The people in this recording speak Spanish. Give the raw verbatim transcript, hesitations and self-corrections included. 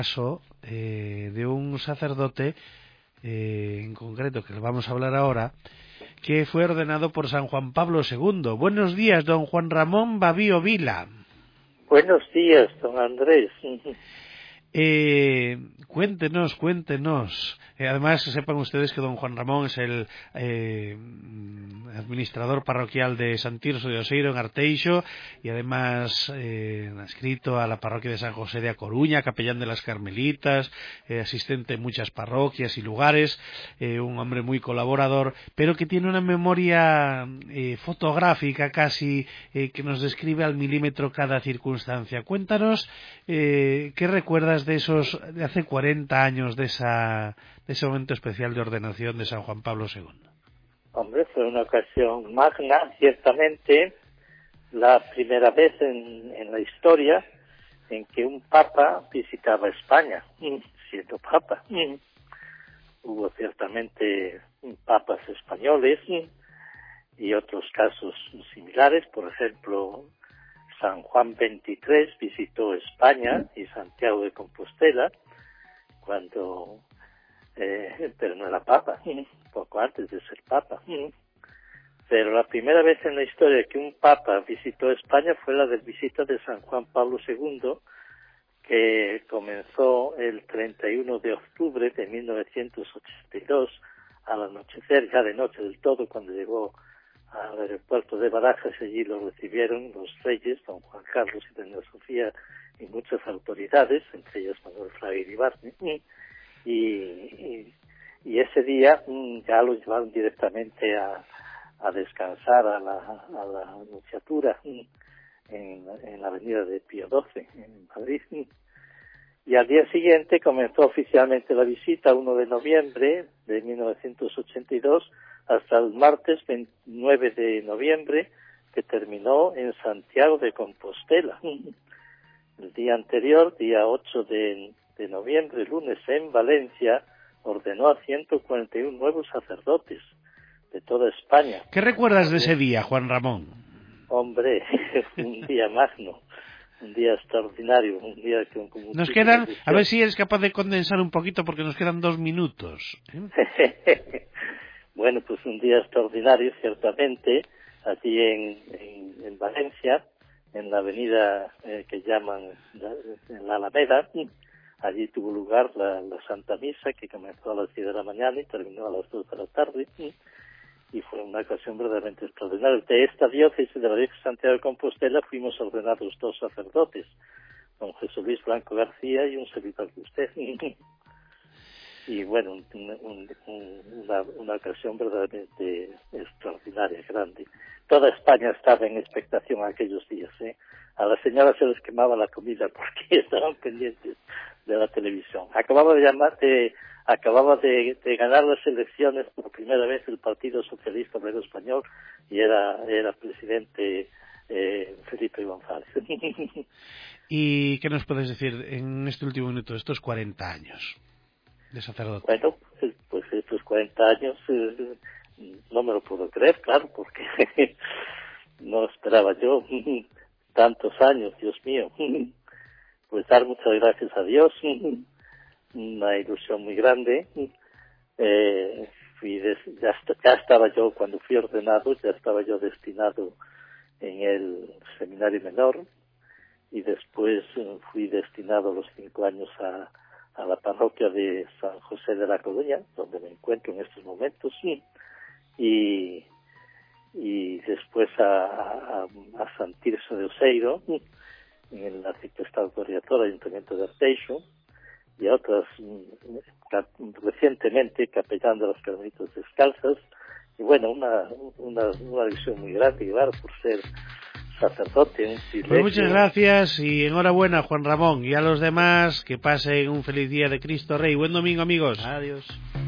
caso eh, de un sacerdote eh, en concreto, que le vamos a hablar ahora, que fue ordenado por San Juan Pablo segundo. Buenos días, don Juan Ramón Babío Vila. Buenos días, don Andrés. Eh, cuéntenos, cuéntenos. Eh, además, sepan ustedes que don Juan Ramón es el eh, administrador parroquial de San Tirso de Oseiro en Arteixo y además eh, adscrito a la parroquia de San José de A Coruña, capellán de las Carmelitas, eh, asistente en muchas parroquias y lugares, eh, un hombre muy colaborador, pero que tiene una memoria eh, fotográfica casi eh, que nos describe al milímetro cada circunstancia. Cuéntanos eh, qué recuerdas de esos de hace cuarenta años de esa de ese momento especial de ordenación de San Juan Pablo segundo. Hombre, fue una ocasión magna, ciertamente, la primera vez en, en la historia en que un papa visitaba España, siendo papa. Hubo ciertamente papas españoles y otros casos similares, por ejemplo, San Juan veintitrés visitó España y Santiago de Compostela cuando, eh, pero no era papa, poco antes de ser papa. Pero la primera vez en la historia que un papa visitó España fue la del visita de San Juan Pablo segundo, que comenzó el treinta y uno de octubre de mil novecientos ochenta y dos, al anochecer, ya de noche del todo, cuando llegó al aeropuerto de Barajas. Allí lo recibieron los reyes, don Juan Carlos y doña Sofía, y muchas autoridades, entre ellas Manuel Fraga Iribarne, y, y, y ese día ya lo llevaron directamente a, a descansar a la, a la Nunciatura en, en la avenida de Pío doce, en Madrid. Y al día siguiente comenzó oficialmente la visita, uno de noviembre de mil novecientos ochenta y dos, hasta el martes veintinueve de noviembre, que terminó en Santiago de Compostela. El día anterior, día ocho de, de noviembre, lunes, en Valencia, ordenó a ciento cuarenta y uno nuevos sacerdotes de toda España. ¿Qué recuerdas de ese día, Juan Ramón? Hombre, un día magno, un día extraordinario, un día que... Con nos quedan, a ver si eres capaz de condensar un poquito, porque nos quedan dos minutos. ¿eh? Bueno, pues un día extraordinario, ciertamente, allí en, en, en Valencia, en la avenida eh, que llaman la, en la Alameda. Allí tuvo lugar la, la Santa Misa, que comenzó a las diez de la mañana y terminó a las dos de la tarde, y fue una ocasión verdaderamente extraordinaria. De esta diócesis de la diócesis de Santiago de Compostela fuimos ordenados dos sacerdotes, don Jesús Luis Blanco García y un servidor de usted. Y bueno, un, un, un, una, una ocasión verdaderamente extraordinaria, grande. Toda España estaba en expectación aquellos días, ¿eh? A las señoras se les quemaba la comida porque estaban pendientes de la televisión. Acababa de llamar, de, acababa de, de ganar las elecciones por primera vez el Partido Socialista Obrero Español y era, era presidente eh, Felipe González. ¿Y qué nos puedes decir en este último minuto, estos cuarenta años de sacerdote? Bueno, pues, pues estos cuarenta años eh, no me lo puedo creer, claro, porque no esperaba yo tantos años, Dios mío. Pues dar muchas gracias a Dios, una ilusión muy grande. Eh, fui des, ya, ya estaba yo, cuando fui ordenado, ya estaba yo destinado en el seminario menor, y después eh, fui destinado a los cinco años a a la parroquia de San José de la Coruña, donde me encuentro en estos momentos, y, y después a, a, a San Tirso de Oseiro, en la Arquitectura Ayuntamiento de Arteixo, y a otras, recientemente, capellán de las Carmelitas Descalzas, y bueno, una, una, una visión muy grande, claro, por ser sacerdote, un privilegio. Pues muchas gracias y enhorabuena, Juan Ramón, y a los demás que pasen un feliz día de Cristo Rey. Buen domingo, amigos. Adiós.